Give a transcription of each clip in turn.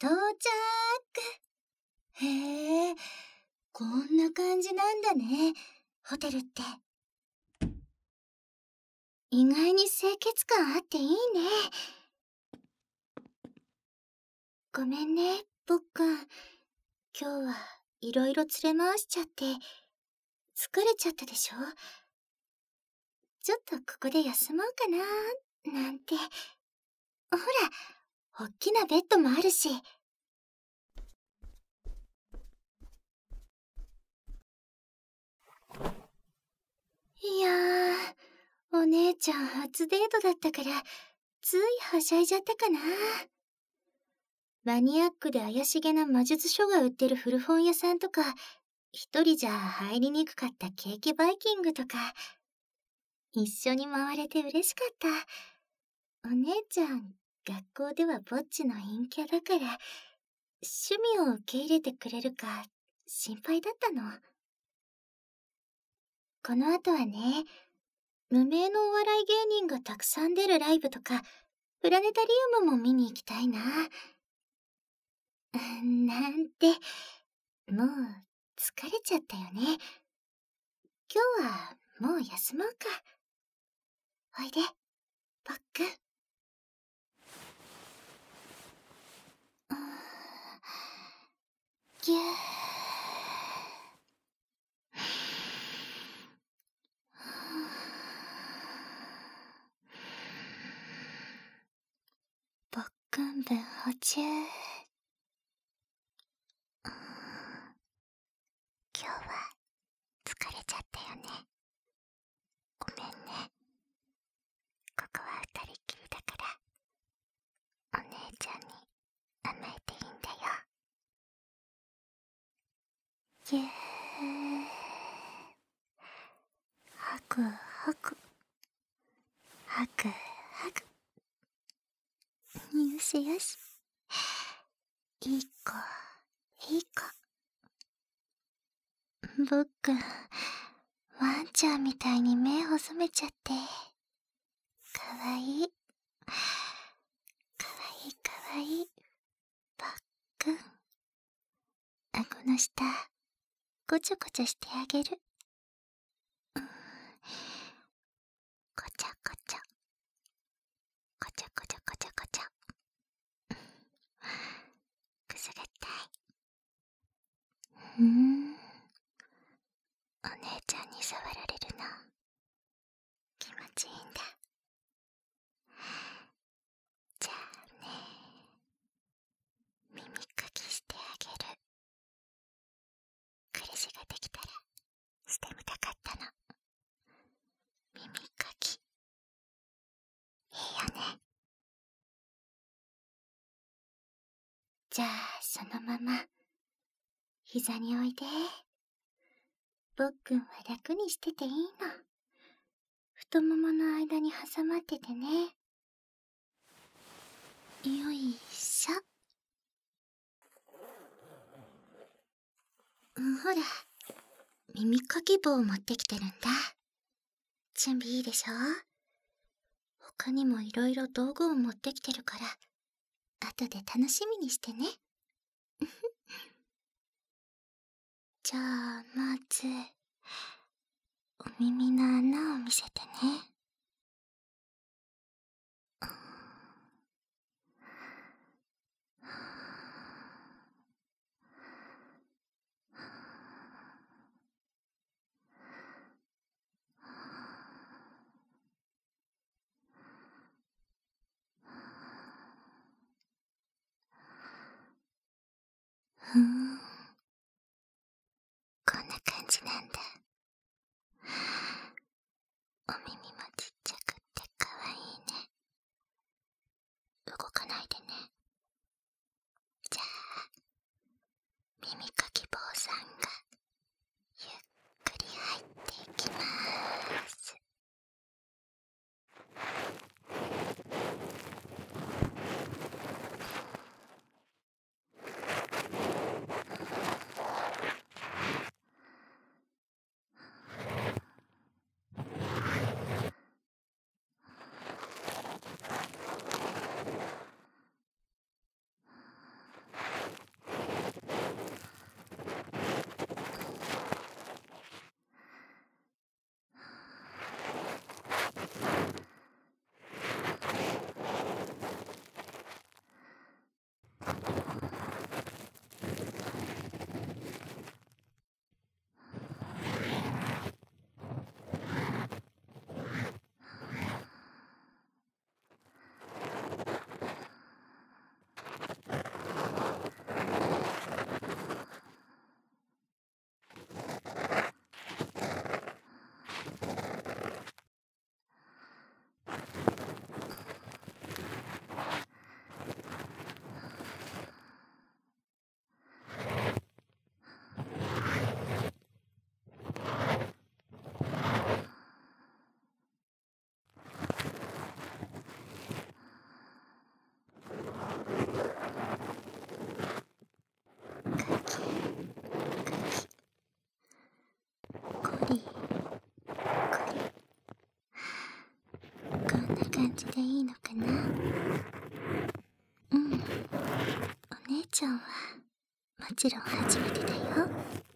到着。へえ、こんな感じなんだね、ホテルって。意外に清潔感あっていいね。ごめんね、ぼっくん。今日はいろいろ連れ回しちゃって、疲れちゃったでしょ？ちょっとここで休もうかな、なんて。ほら、おっきなベッドもあるし。いやー、お姉ちゃん初デートだったから、ついはしゃいじゃったかな。マニアックで怪しげな魔術書が売ってる古本屋さんとか、一人じゃ入りにくかったケーキバイキングとか、一緒に回れて嬉しかった。お姉ちゃん、学校ではぼっちの陰キャだから、趣味を受け入れてくれるか心配だったの。この後はね、無名のお笑い芸人がたくさん出るライブとか、プラネタリウムも見に行きたいな。なんて、もう疲れちゃったよね。今日はもう休もうか。おいで、ぽっくん。ぎゅー。ぽっくん分補充。今日は疲れちゃったよね。ごめんね。ここは二人っきりだから、お姉ちゃんに甘えていいんだよ。ぎゅー。はくはく。はくはく。よしよし。いい子、いい子。ぼっくん、ワンちゃんみたいに目細めちゃって。かわいい。かわいいかわいい。ぽっくん。顎の下、こちょこちょしてあげる。こちょこちょ。こちょこちょこちょこちょ。くすぐったい。お姉ちゃんに触られるの気持ちいいんだ。じゃあね、耳かきしてあげる。彼氏ができたらしてみたかったの。耳かきいいよね。じゃあそのまま膝においで。ぼっくんは楽にしてていいの。太ももの間に挟まっててね。よいしょ。ほら、耳かき棒を持ってきてるんだ。準備いいでしょ？他にもいろいろ道具を持ってきてるから、後で楽しみにしてね。じゃあ、まず、お耳の穴を見せてね。こんな感じなんだ。お耳もじでいいのかな。うん、お姉ちゃんはもちろん初めてだよ。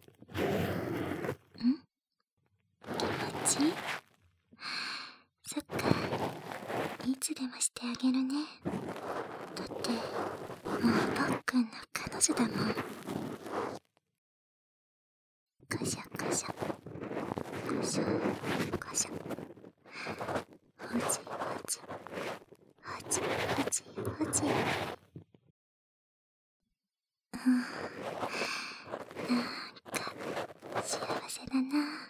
気持ちいい？そっか、いつでもしてあげるね。だってもうぽっくんの彼女だもん。こしょこしょこしょこしょ、ほじほじほじほじほじ。なんか幸せだな。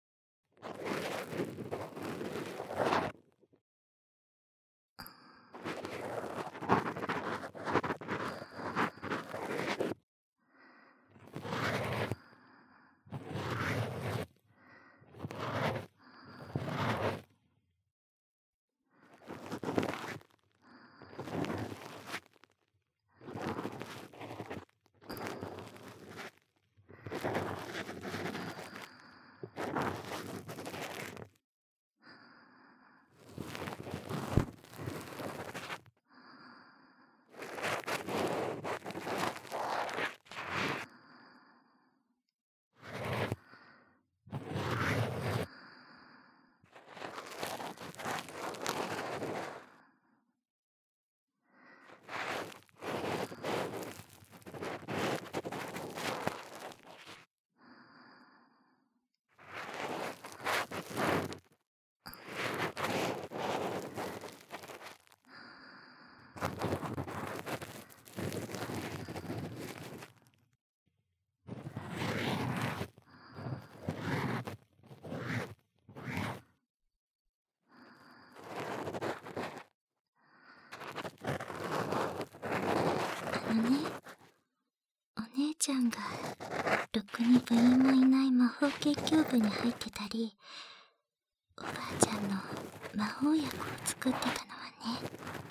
お姉ちゃんがろくに部員もいない魔法研究部に入ってたり、おばあちゃんの魔法薬を作ってたのはね、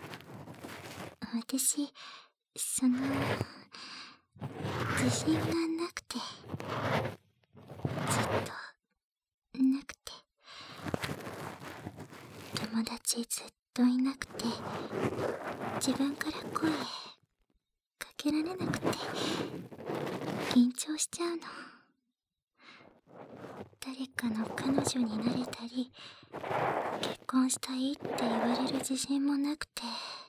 私、自信がなくて、ずっとなくて、友達ずっといなくて、自分から声かけられなくて緊張しちゃうの。誰かの彼女になれたり、結婚したいって言われる自信もなくて、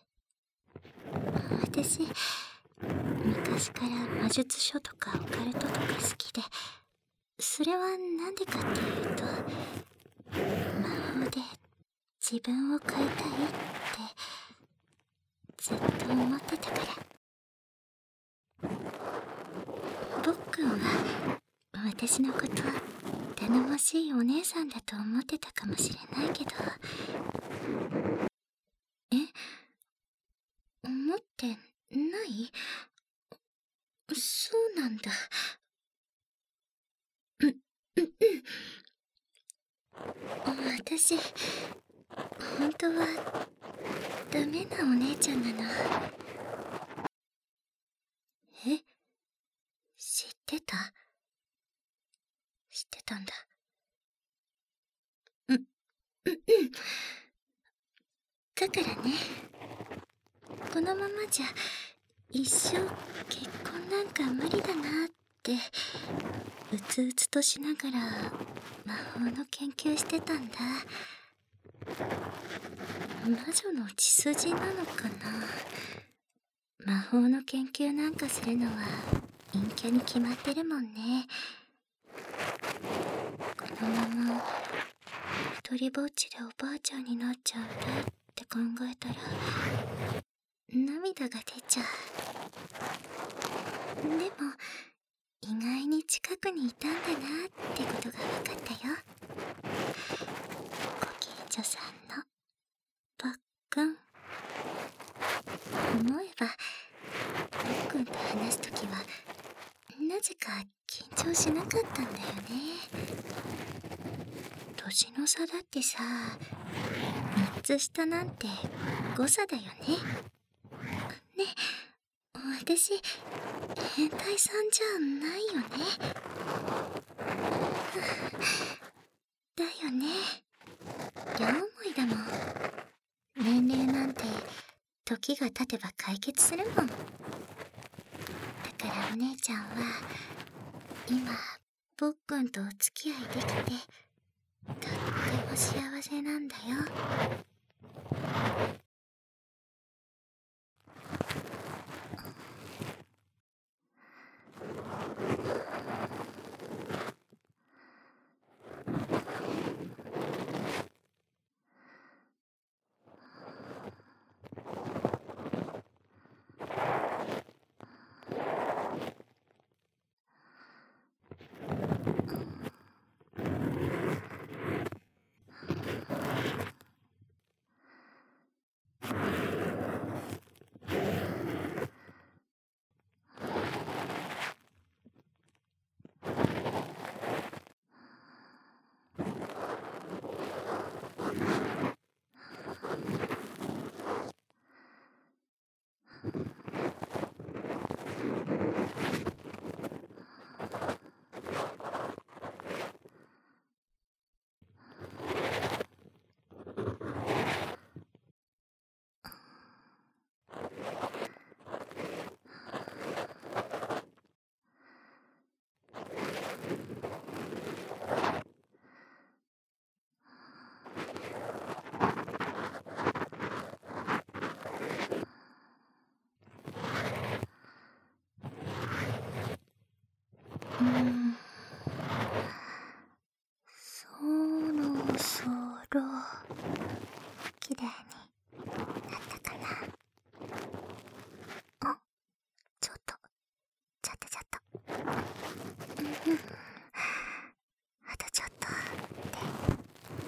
私昔から魔術書とかオカルトとか好きで、それはなんでかっていうと、魔法で自分を変えたいってずっと思ってたから。ぼっくんは私のこと頼もしいお姉さんだと思ってたかもしれないけど、思ってない？そうなんだ。私、本当はダメなお姉ちゃんなの。知ってた？知ってたんだ。だからね、このままじゃ一生結婚なんか無理だなってうつうつとしながら魔法の研究してたんだ。魔女の血筋なのかな。魔法の研究なんかするのは陰キャに決まってるもんね。このまま一人ぼっちでおばあちゃんになっちゃうんだって考えたら涙が出ちゃう。でも意外に近くにいたんだなってことが分かったよ。ご近所さんのぽっくん。思えばぽっくんと話すときはなぜか緊張しなかったんだよね。年の差だってさ、3つ下なんて誤差だよね。ね、私変態さんじゃないよね。だよね。両思いだもん。ねえ時が経てば解決するもん。だからお姉ちゃんは今ぼっくんとお付き合いできてとっても幸せなんだよ。そろそろきれいになったかな。あ、ちょっとちょっとあとちょっとで、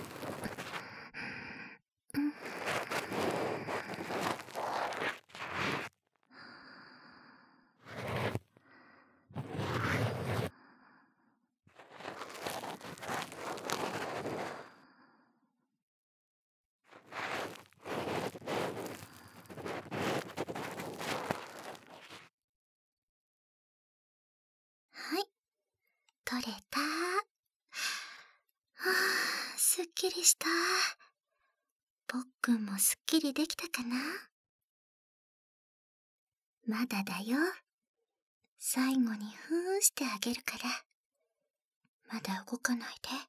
はい、取れた。すっきりした。ぼっくんもすっきりできたかな。まだだよ。最後にふーしてあげるから。まだ動かないで。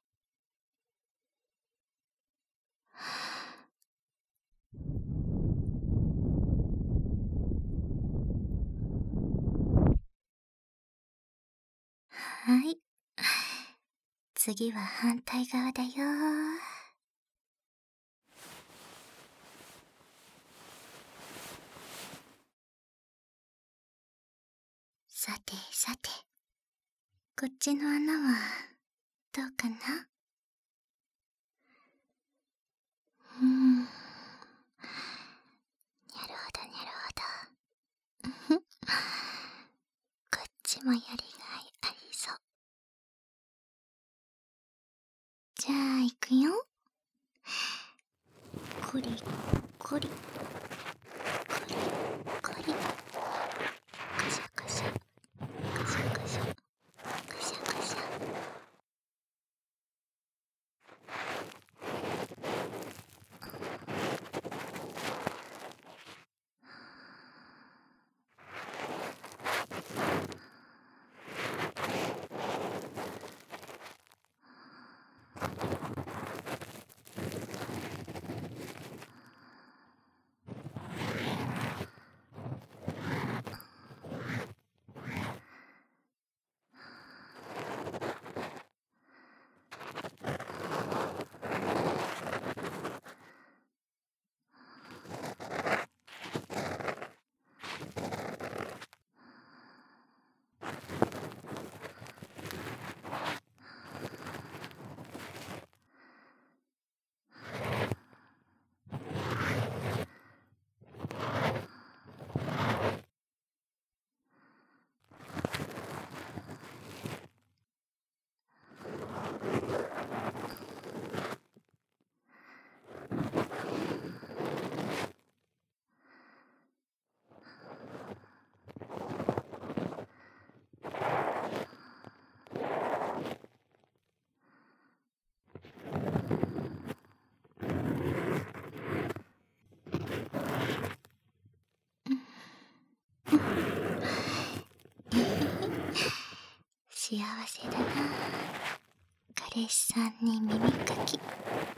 はい。次は反対側だよ。さてさて、こっちの穴はどうかな。にゃるほどにゃるほど。こっちもやりがいありそう。じゃあ行くよ。こりこりこりこり、カシャカシャカシャカシャカシャカシャ。 幸せだな。彼氏さんに耳かき。こ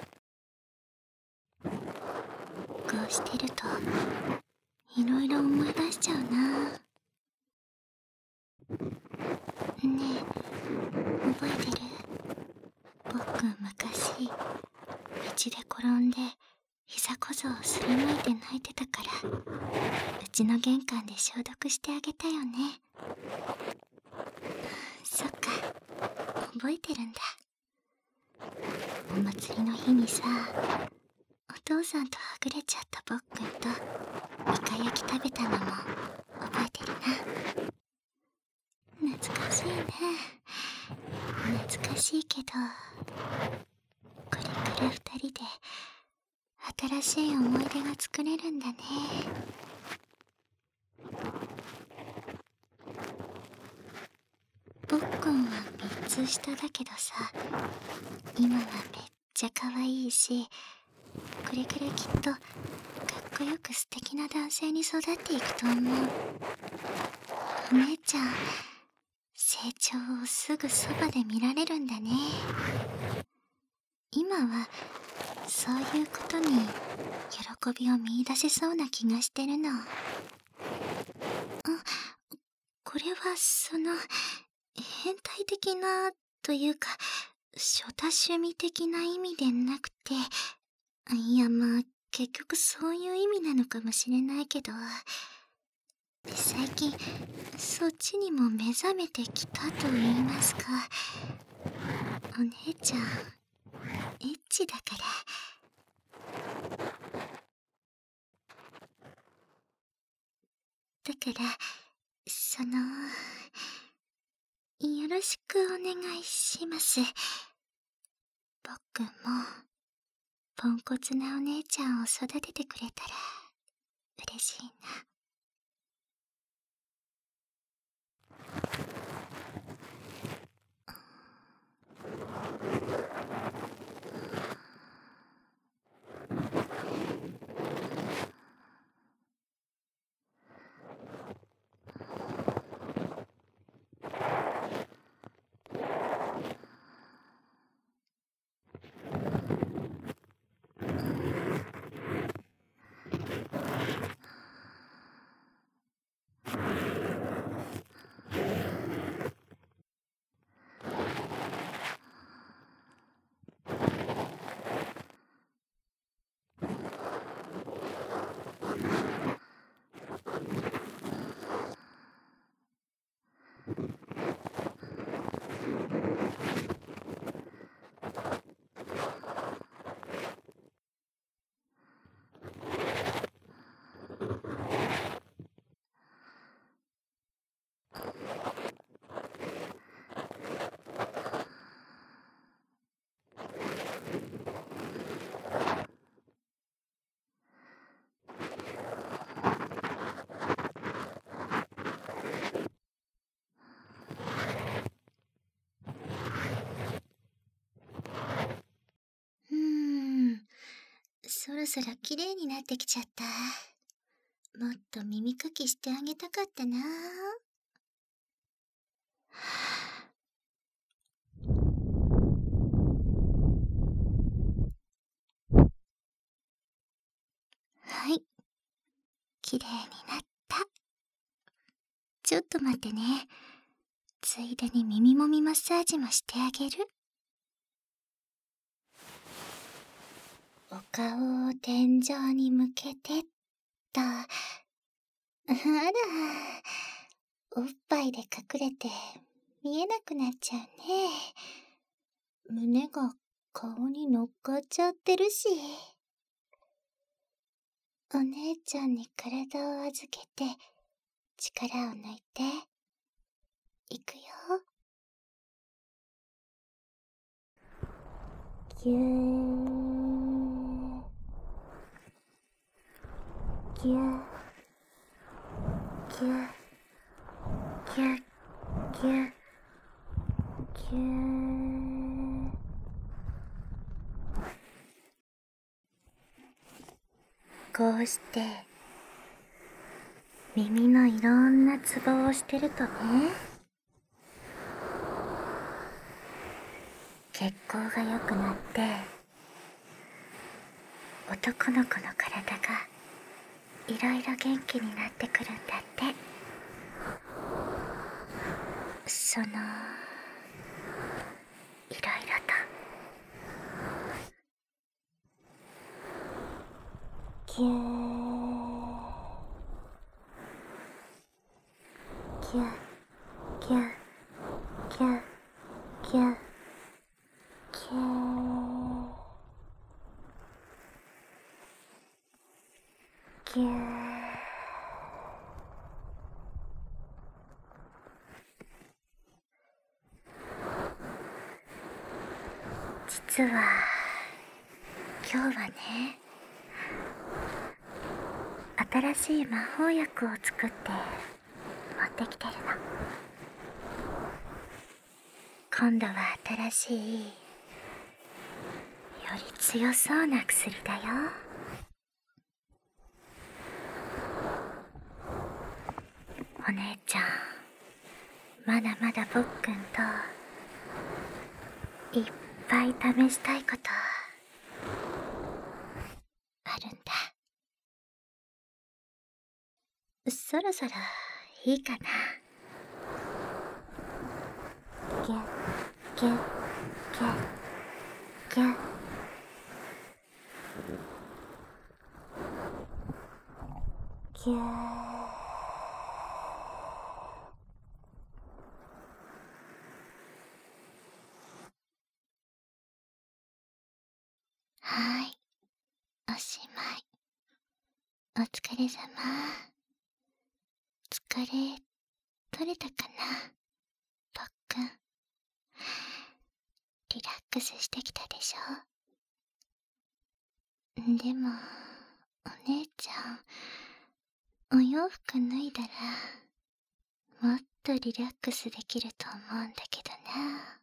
うしてるといろいろ思い出しちゃうな。ねえ、覚えてる？僕昔道で転んで膝小僧をすりむいて泣いてたから、うちの玄関で消毒してあげたよね。そっか、覚えてるんだ。お祭りの日にさ、お父さんとはぐれちゃったぼっくんとイカ焼き食べたのも覚えてるな。懐かしいね。懐かしいけど、これから二人で新しい思い出が作れるんだね。ぼっくんは3つ下だけどさ、今はめっちゃ可愛いし、これからきっとかっこよく素敵な男性に育っていくと思う。お姉ちゃん、成長をすぐそばで見られるんだね。今はそういうことに喜びを見出せそうな気がしてるの。これは変態的なというか、初多趣味的な意味でなくて、いやまあ結局そういう意味なのかもしれないけど、最近そっちにも目覚めてきたと言いますか。お姉ちゃんエッチだから。だからよろしくお願いします。僕もポンコツなお姉ちゃんを育ててくれたら嬉しいな。そろそろ綺麗になってきちゃった。もっと耳かきしてあげたかったな。はい、綺麗になった。ちょっと待ってね。ついでに耳もみマッサージもしてあげる。お顔を天井に向けてっと。あら、おっぱいで隠れて見えなくなっちゃうね。胸が顔に乗っかっちゃってるし。お姉ちゃんに体を預けて力を抜いていくよ。ぎゅーぎゅーぎゅーぎゅーぎゅーぎゅー。こうして耳のいろんなツボをしてるとね、 血行が良くなって男の子の体がいろいろ元気になってくるんだって。いろいろと。キューキュキュキュキュキュキュ実は今日はね、新しい魔法薬を作って持ってきてるの。今度は新しい、より強そうな薬だよ。お姉ちゃん、まだまだぼっくんといっぱい試したいことあるんだ。そろそろいいかな。ギュッギュッギュッギュッギュー。はい、おしまい。お疲れ様。疲れ取れたかな、ぽっくん。リラックスしてきたでしょ。でもお姉ちゃん、お洋服脱いだらもっとリラックスできると思うんだけどな。